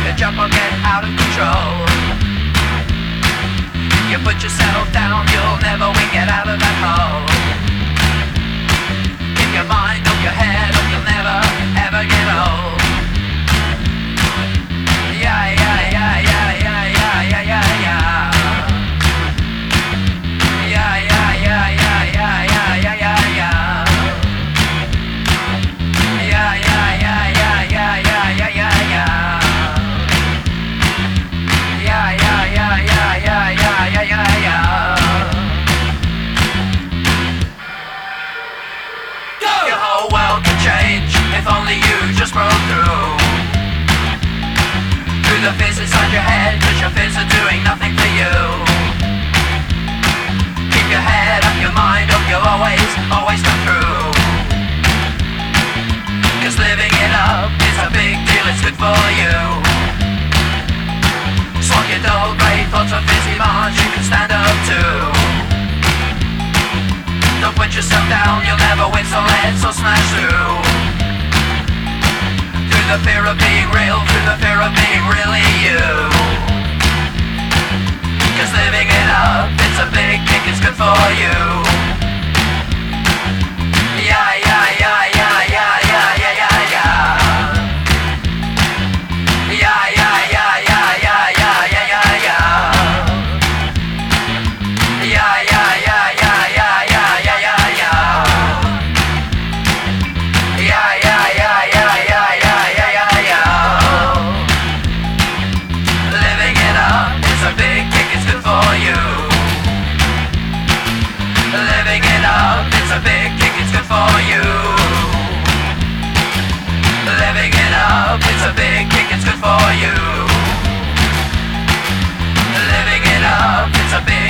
to jump or get out of control. You put yourself down, you'll never win, get out of that hole. Keep your mind off your head or you'll never, ever get old. Yeah, yeah, yeah, yeah, yeah, yeah, yeah, yeah, yeah. Yeah, yeah, yeah, yeah, yeah, yeah, yeah, yeah, yeah. Yeah, yeah, yeah, yeah, yeah, yeah, yeah, yeah, yeah. Yeah, yeah, yeah, yeah, yeah, yeah, yeah, yeah. Your whole world could change if only you just broke through. Through the fears inside your head, 'cause your fears are doing nothing for you. Keep your head up, your mind up, you'll always, always come through. 'Cause living it up is a big deal, it's good for you. Swap your dull grey thoughts of busy minds you can stand up to. Don't put yourself down, you'll never win, so let's all smash through. Through the fear of being real, through the fear of being really you. 'Cause living it up, it's a big kick, it's good for you. Yeah, yeah, yeah, yeah, yeah, yeah, yeah, yeah, yeah. Yeah, yeah, yeah, yeah, yeah, yeah, yeah, yeah, yeah. Yeah, yeah, yeah, yeah, yeah, yeah, yeah, yeah, yeah. Yeah, yeah, yeah, yeah, yeah, yeah, yeah, yeah, yeah. Living it up, it's a big kick, it's good for you. Living it up, it's a big kick, it's good for you. Living it up, it's a big kick, it's good for you. Living it up, it's a big